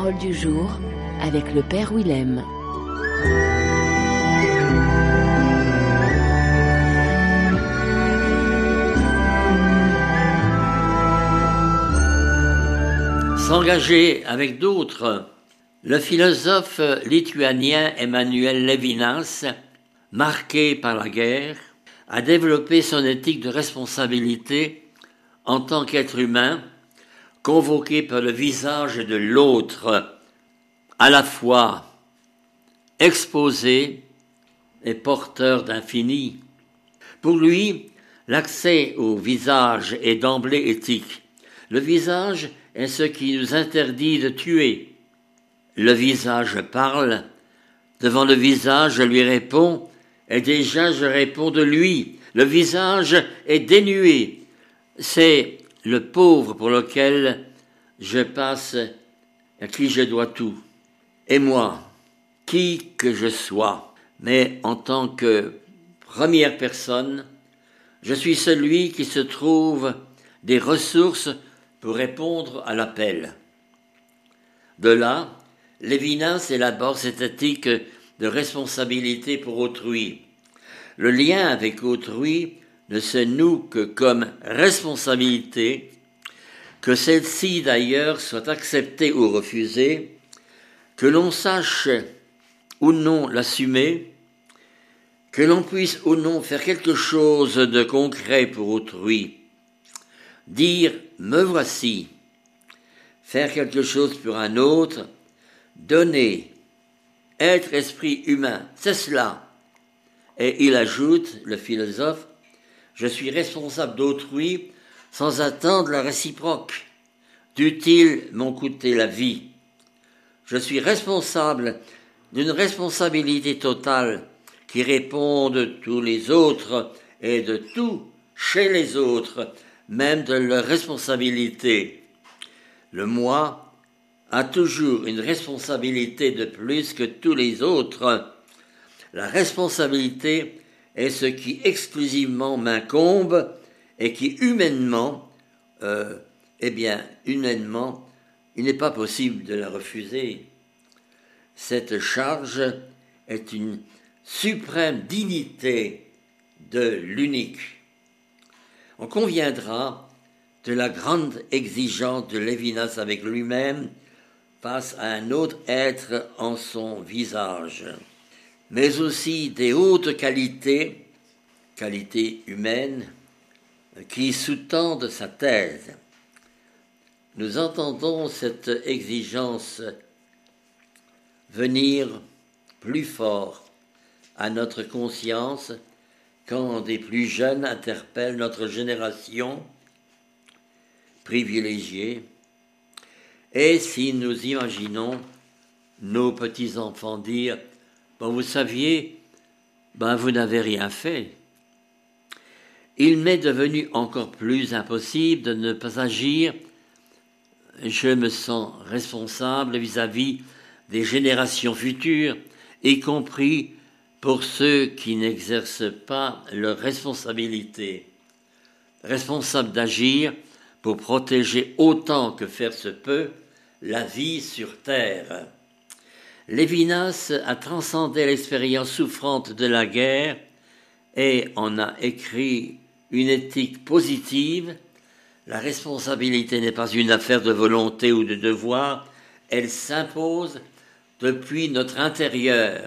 Parole du jour avec le Père Willem. S'engager avec d'autres. Le philosophe lituanien Emmanuel Levinas, marqué par la guerre, a développé son éthique de responsabilité en tant qu'être humain, convoqué par le visage de l'autre, à la fois exposé et porteur d'infini. Pour lui, l'accès au visage est d'emblée éthique. Le visage est ce qui nous interdit de tuer. Le visage parle, devant le visage je lui réponds, et déjà je réponds de lui. Le visage est dénué. C'est le pauvre pour lequel je passe, à qui je dois tout. Et moi, qui que je sois, mais en tant que première personne, je suis celui qui se trouve des ressources pour répondre à l'appel. De là, Levinas élabore cette éthique de responsabilité pour autrui. Le lien avec autrui ne se noue que comme responsabilité, que celle-ci d'ailleurs soit acceptée ou refusée, que l'on sache ou non l'assumer, que l'on puisse ou non faire quelque chose de concret pour autrui. Dire « me voici », faire quelque chose pour un autre, donner, être esprit humain, c'est cela. Et il ajoute, le philosophe, « je suis responsable d'autrui sans attendre la réciproque, dût-il m'en coûter la vie. Je suis responsable d'une responsabilité totale qui répond de tous les autres et de tout chez les autres, même de leur responsabilité. Le moi a toujours une responsabilité de plus que tous les autres. La responsabilité est ce qui exclusivement m'incombe et qui humainement, humainement, il n'est pas possible de la refuser. Cette charge est une suprême dignité de l'unique. On conviendra de la grande exigence de Levinas avec lui-même face à un autre être en son visage, mais aussi des hautes qualités humaines, qui sous-tendent sa thèse. Nous entendons cette exigence venir plus fort à notre conscience quand des plus jeunes interpellent notre génération privilégiée, et si nous imaginons nos petits-enfants dire « vous saviez, vous n'avez rien fait », il m'est devenu encore plus impossible de ne pas agir. Je me sens responsable vis-à-vis des générations futures, y compris pour ceux qui n'exercent pas leur responsabilité. Responsable d'agir pour protéger autant que faire se peut la vie sur terre. Levinas a transcendé l'expérience souffrante de la guerre et en a écrit une éthique positive. La responsabilité n'est pas une affaire de volonté ou de devoir, elle s'impose depuis notre intérieur.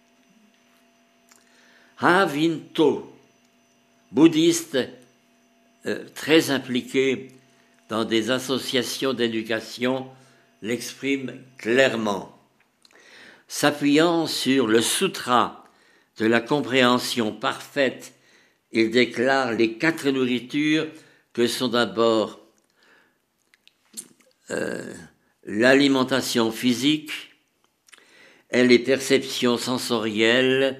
Ha Vinto, bouddhiste très impliqué dans des associations d'éducation, l'exprime clairement. S'appuyant sur le sutra de la compréhension parfaite, il déclare les 4 nourritures que sont d'abord l'alimentation physique et les perceptions sensorielles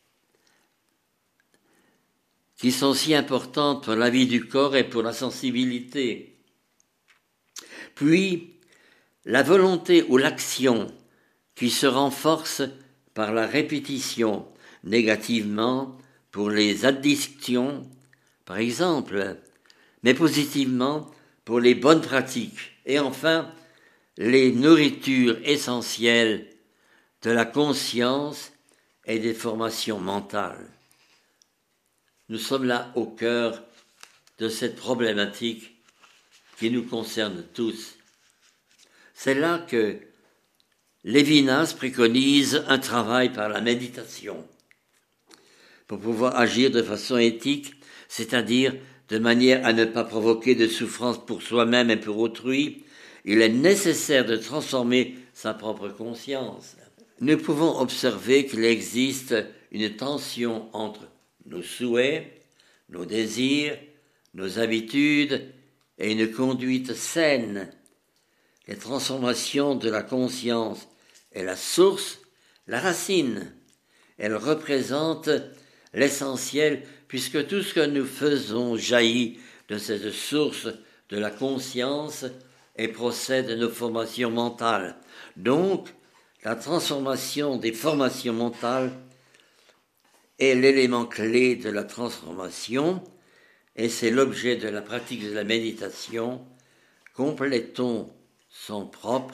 qui sont si importantes pour la vie du corps et pour la sensibilité. Puis, la volonté ou l'action qui se renforce par la répétition, négativement pour les addictions, par exemple, mais positivement pour les bonnes pratiques. Et enfin, les nourritures essentielles de la conscience et des formations mentales. Nous sommes là au cœur de cette problématique qui nous concerne tous. C'est là que Lévinas préconise un travail par la méditation pour pouvoir agir de façon éthique, c'est-à-dire de manière à ne pas provoquer de souffrance pour soi-même et pour autrui. Il est nécessaire de transformer sa propre conscience. Nous pouvons observer qu'il existe une tension entre nos souhaits, nos désirs, nos habitudes et une conduite saine. Les transformations de la conscience est la source, la racine. Elle représente l'essentiel puisque tout ce que nous faisons jaillit de cette source de la conscience et procède de nos formations mentales. Donc, la transformation des formations mentales est l'élément clé de la transformation et c'est l'objet de la pratique de la méditation. Complétons son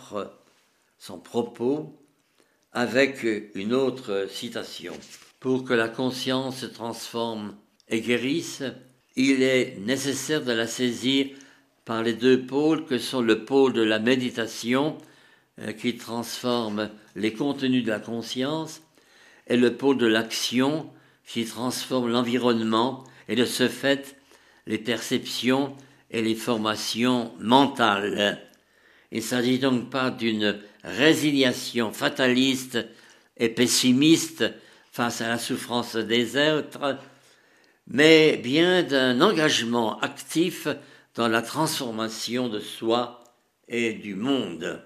propos avec une autre citation. Pour que la conscience se transforme et guérisse, il est nécessaire de la saisir par les deux pôles que sont le pôle de la méditation qui transforme les contenus de la conscience et le pôle de l'action qui transforme l'environnement et de ce fait les perceptions et les formations mentales. Il ne s'agit donc pas d'une résignation fataliste et pessimiste face à la souffrance des êtres, mais bien d'un engagement actif dans la transformation de soi et du monde.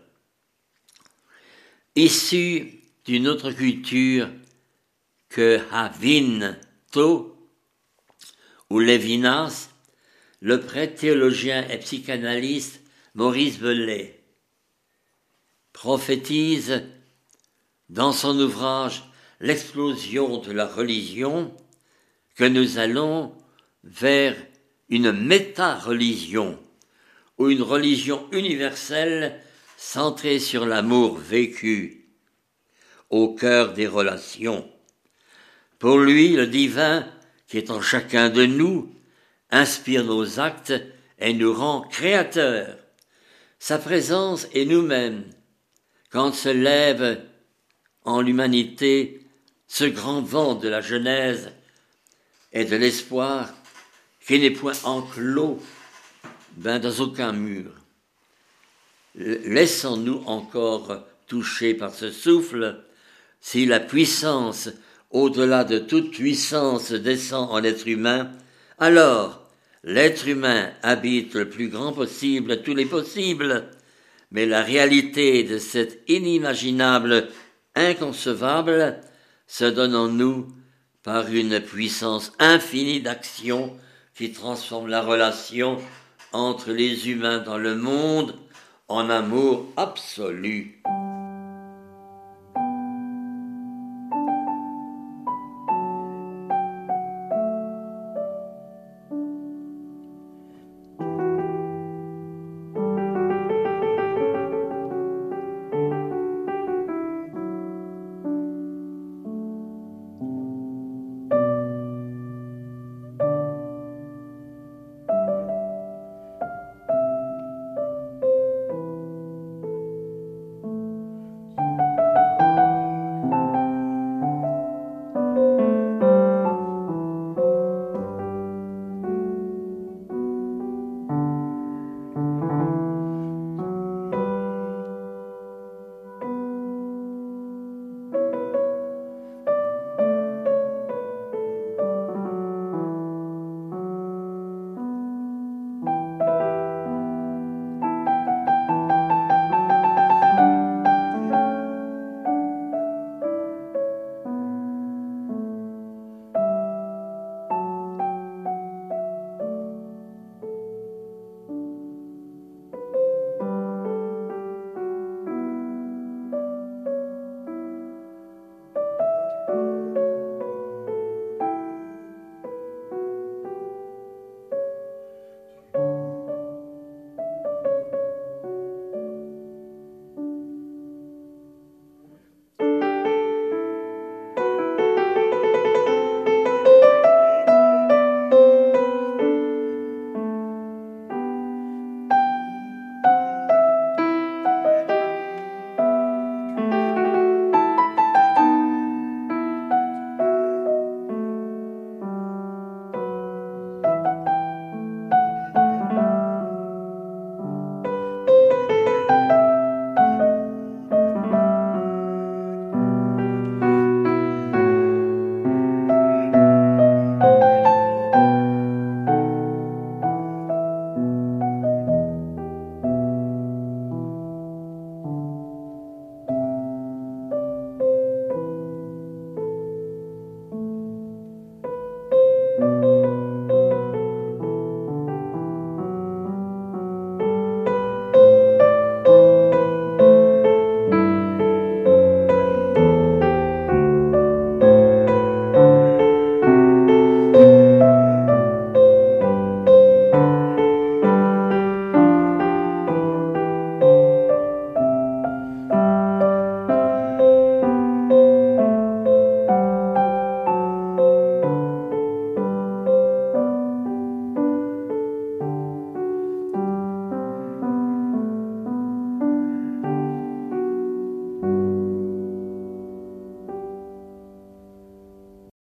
Issu d'une autre culture que Havinto ou Lévinas, le prêtre théologien et psychanalyste Maurice Bellet prophétise dans son ouvrage « L'explosion de la religion » que nous allons vers une méta-religion ou une religion universelle centrée sur l'amour vécu au cœur des relations. Pour lui, le divin qui est en chacun de nous inspire nos actes et nous rend créateurs. Sa présence est nous-mêmes quand se lève en l'humanité ce grand vent de la Genèse et de l'espoir qui n'est point enclos dans aucun mur. Laissons-nous encore toucher par ce souffle. Si la puissance, au-delà de toute puissance, descend en être humain, alors l'être humain habite le plus grand possible tous les possibles, mais la réalité de cet inimaginable, inconcevable, se donne en nous par une puissance infinie d'action qui transforme la relation entre les humains dans le monde en amour absolu.